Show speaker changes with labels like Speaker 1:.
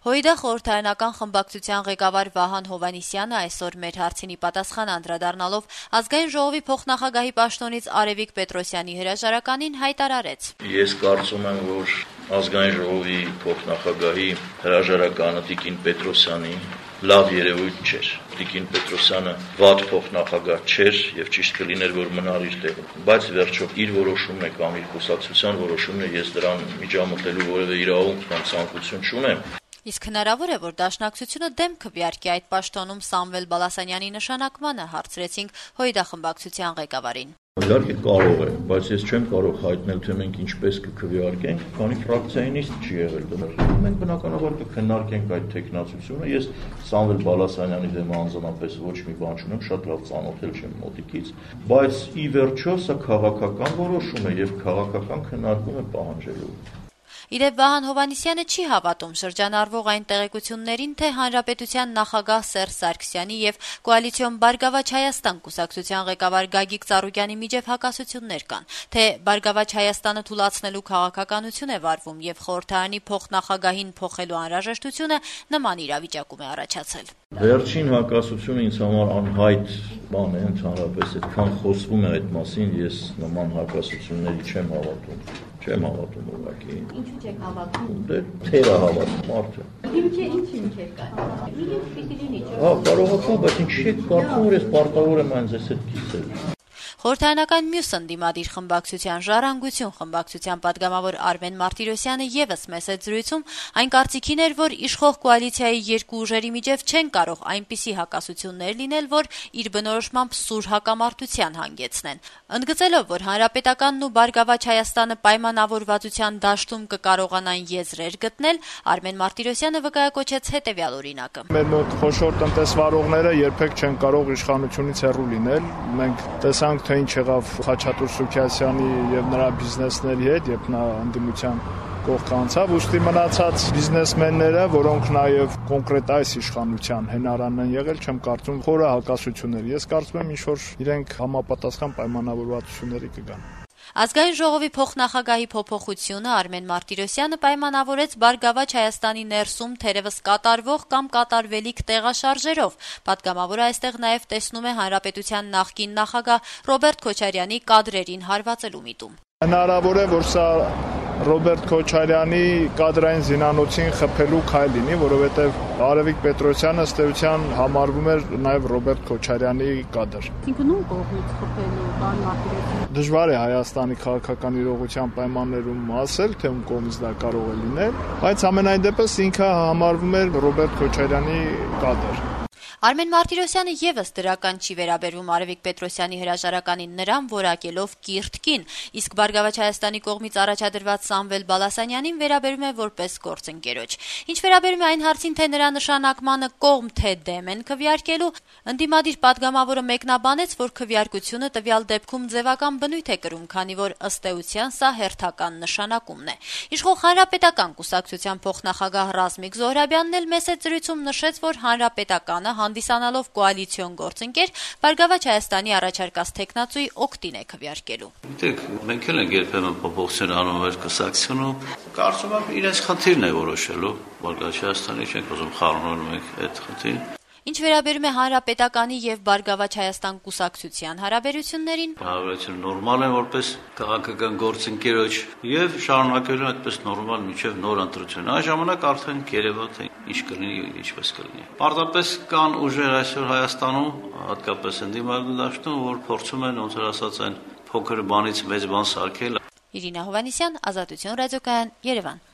Speaker 1: ՀՅԴ խորհրդարանական խմբակցության ղեկավար Վահան Հովհաննիսյանը այսօր մեր հարցինի պատասխան անդրադառնալով Ազգային ժողովի փոխնախագահի պաշտոնից Արևիկ Պետրոսյանի հրաժարականին հայտարարեց.
Speaker 2: Ես կարծում եմ, որ Ազգային ժողովի փոխնախագահի հրաժարականը Տիկին Պետրոսյանի լավ երևույթ չէր։ Տիկին Պետրոսյանը վատ փոխնախագահ չէր եւ ճիշտ կլիներ, որ մնար իր տեղում։ Բայց վերջով իր որոշումն է կամ իր կուսակցության որոշումն է, ես դրան միջամտելու որևէ իրավունք կամ ցանկություն չունեմ։
Speaker 1: Իսկ հնարավոր է, որ Դաշնակցությունը դեմ քվեարկի այդ պաշտոնում Սամվել Բալասանյանի նշանակմանը, հարցրեցինք ՀՅԴ խմբակցության ղեկավարին։
Speaker 2: Իհարկե կարող է, բայց ես չեմ կարող հայտնել, թե մենք ինչպես կքվեարկենք, քանի ֆրակցիայի նիստ չի եղել դեռ։ Մենք բնականաբար կքննարկենք այդ տեխնացությունը։ Ես Սամվել Բալասանյանի դեմ անձնապես ոչ մի բան չունեմ, շատ լավ ծանոթել չեմ մոտիկից, բայց ի վերջո սա քաղաքական որոշում է եւ քաղաքական քննարկում է պահանջելու։
Speaker 1: Իդեպ Վահան Հովհաննիսյանը չի հավատում շրջանառվող այն տեղեկություններին, թե Հանրապետության նախագահ Սերժ Սարգսյանի եւ Կոալիցիոն Բարգավաճ Հայաստան կուսակցության ղեկավար Գագիկ Ծառուկյանի միջև հակասություններ կան, թե Բարգավաճ Հայաստանը թուլացնելու քաղաքականություն է վարվում եւ խորհրդարանի փոխնախագահին փոխելու անհրաժեշտությունը նման իրավիճակում է առաջացել։
Speaker 2: Վերջին հակասությունը ինձ համար անհայտ բան է, ընդհանրապես այդքան խոսվում է այդ մասին, ես նման հակասությունների չեմ հավատում։ Չեմ հավատում ուղղակի։
Speaker 3: Ինչու՞ չեք հավատում։
Speaker 2: Դե թերը հավատում մարդը։
Speaker 3: Ինչ կա։ Ինչ պիտի լինի, չէ՞։
Speaker 2: Հա, կարող է, բայց ինչի՞ եք կարծում, որ ես պարտավոր եմ այն ձեզ հետ կիսել։
Speaker 1: Խորհրդարանական մյուս ընդդիմադիր խմբակցության «Ժառանգություն» խմբակցության պատգամավոր Արմեն Մարտիրոսյանը եւս մեծ զրույցում այն կարծիքին էր, որ իշխող կոալիցիայի երկու ուժերի միջև չեն կարող այնպիսի հակասություններ լինել, որ իր բնորոշմամբ սուր հակամարտության հանգեցնեն։ Ընդգծելով, որ Հանրապետականն ու Բարգավաճ Հայաստանը պայմանավորվածության դաշտում կկարողանան եզրեր գտնել, Արմեն Մարտիրոսյանը վկայակոչեց հետեւյալ օրինակը.
Speaker 4: Մեր մոտ խոշոր տնտեսվարողները երբեք չեն կարող իշխանությունից հեռու լինել։ Մենք տեսանք, թե ինչ եղավ Խաչատուր Սուքիասյանի եւ նրա բիզնեսների հետ, երբ նա ընդդիմության կողք անցավ, ուստի մնացած բիզնեսմենները, որոնք նաեւ կոնկրետ այս իշխանության հենարանն են եղել, չեմ կարծում խորը հակասություններ։ Ես կարծում եմ, ինչ որ իրենք համապատասխան պայմանավորվածությունների կգան։
Speaker 1: Ազգային ժողովի փոխնախագահի փոփոխությունը Արմեն Մարտիրոսյանը պայմանավորեց Բարգավաճ Հայաստանի ներսում թերևս կատարվող կամ կատարվելիք տեղաշարժերով։ Պատգամավորը այստեղ նաև տեսնում է Հանրապետության նախկին նախագահ Ռոբերտ Քոչարյանի կադրերին հարվածելու միտում։
Speaker 4: Հնարավոր է, որ սա Ռոբերտ Քոչարյանի կադրային զինանոցին խփելու քայլ լինի, որովհետև Արևիկ Պետրոսյանը ըստ էության համարվում էր նաև Ռոբերտ Քոչարյանի կադր։
Speaker 3: Ինքն ում կողմից խփելու բան Մարտիրոսյանը։
Speaker 4: Դժվար է Հայաստանի քաղաքական իրողության պայմաններում ասել, թե ում կողմից դա կարող է լինել, բայց ամենայն դեպս ինքը համարվում էր Ռոբերտ Քոչարյանի կադր։
Speaker 1: Արմեն Մարտիրոսյանը եւս դրական չի վերաբերվում Արևիկ Պետրոսյանի հրաժարականին նրան որակելով կիրթ կին, իսկ Բարգավաճ Հայաստանի կողմից առաջադրված Սամվել Բալասանյանին վերաբերում է որպես գործընկերոջ։ Ինչ վերաբերում է այն հարցին, թե նրա նշանակմանը կողմ թե դեմ են քվեարկելու, ընդդիմադիր պատգամավորը մեկնաբանեց, որ քվեարկությունը տվյալ դեպքում ձևական բնույթ է կրում, քանի որ ըստ էության սա հերթական նշանակումն է։ Իշխող Հանրապետական կուսակցության փոխնախագահ Ռազմիկ Զոհրաբյանն էլ մեծ զրույցում նշեց, որ Հանրապետականը հանդիսանալով կոալիցիոն գործընկեր Բարգավաճ Հայաստանի առաջարկած տեխնացուի օգտին է քվեարկելու։
Speaker 5: Գիտեք, մենք էլ ենք երբեմն փոփոխություն անում մեր կուսակցությունում։ Կարծում եմ իրենց խնդիրն է որոշելու։ Բարգավաճ Հայաստանի չենք ուզում խառնվել մենք այդ խնդիրը։
Speaker 1: Ինչ վերաբերում է Հանրապետականի եւ Բարգավաճ Հայաստան կուսակցության հարաբերություններին,
Speaker 5: հարաբերությունները նորմալ են որպես քաղաքական գործընկերոջ եւ շարունակելու այդպես նորմալ մինչեւ նոր ընտրություն։ Այս ժամանակ արդեն երևա թե ինչ կլինի, ինչպես կլինի։ Պարզապես կան ուժեր այսօր Հայաստանում, հատկապես ընդդիմադիր դաշտում, որ փորձում են ոնց որ ասած այն փոքր բանից մեծ բան սարքել։
Speaker 1: Իրինա Հովհաննիսյան, Ազատություն ռադիոկայան, Երևան։